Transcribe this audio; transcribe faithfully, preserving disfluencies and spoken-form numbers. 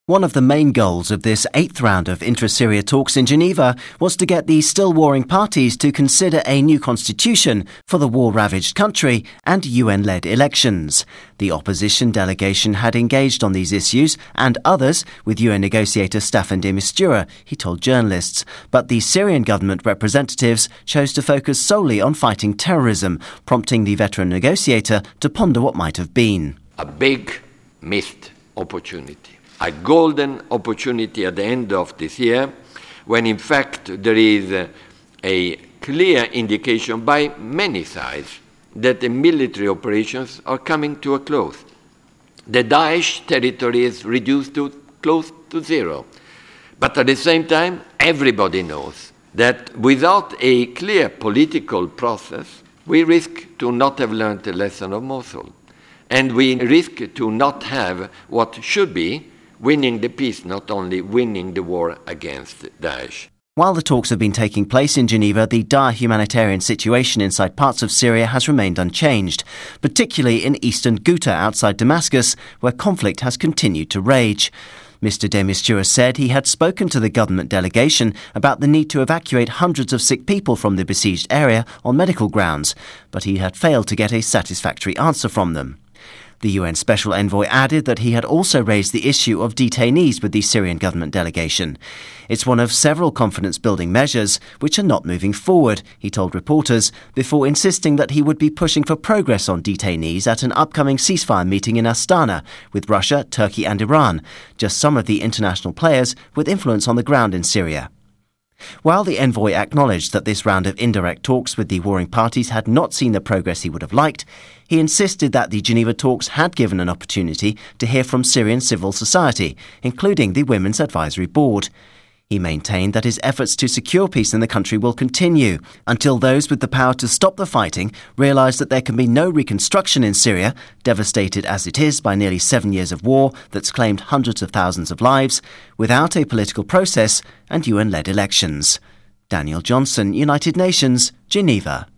One of the main goals of this eighth round of intra-Syria talks in Geneva was to get the still warring parties to consider a new constitution for the war-ravaged country and U N-led elections. The opposition delegation had engaged on these issues and others with U N negotiator Staffan de Mistura, he told journalists, but the Syrian government representatives chose to focus solely on fighting terrorism, prompting the veteran negotiator to ponder what might have been. A big missed opportunity. A golden opportunity at the end of this year, when in fact there is a, a clear indication by many sides that the military operations are coming to a close. The Daesh territory is reduced to close to zero. But at the same time, everybody knows that without a clear political process, we risk to not have learned the lesson of Mosul. And we risk to not have what should be winning the peace, not only winning the war against Daesh. While the talks have been taking place in Geneva, the dire humanitarian situation inside parts of Syria has remained unchanged, particularly in eastern Ghouta outside Damascus, where conflict has continued to rage. Mister de Mistura said he had spoken to the government delegation about the need to evacuate hundreds of sick people from the besieged area on medical grounds, but he had failed to get a satisfactory answer from them. The U N Special Envoy added that he had also raised the issue of detainees with the Syrian government delegation. It's one of several confidence-building measures which are not moving forward, he told reporters, before insisting that he would be pushing for progress on detainees at an upcoming ceasefire meeting in Astana with Russia, Turkey and Iran, just some of the international players with influence on the ground in Syria. While the envoy acknowledged that this round of indirect talks with the warring parties had not seen the progress he would have liked, he insisted that the Geneva talks had given an opportunity to hear from Syrian civil society, including the Women's Advisory Board. He maintained that his efforts to secure peace in the country will continue until those with the power to stop the fighting realise that there can be no reconstruction in Syria, devastated as it is by nearly seven years of war that's claimed hundreds of thousands of lives, without a political process and U N-led elections. Daniel Johnson, United Nations, Geneva.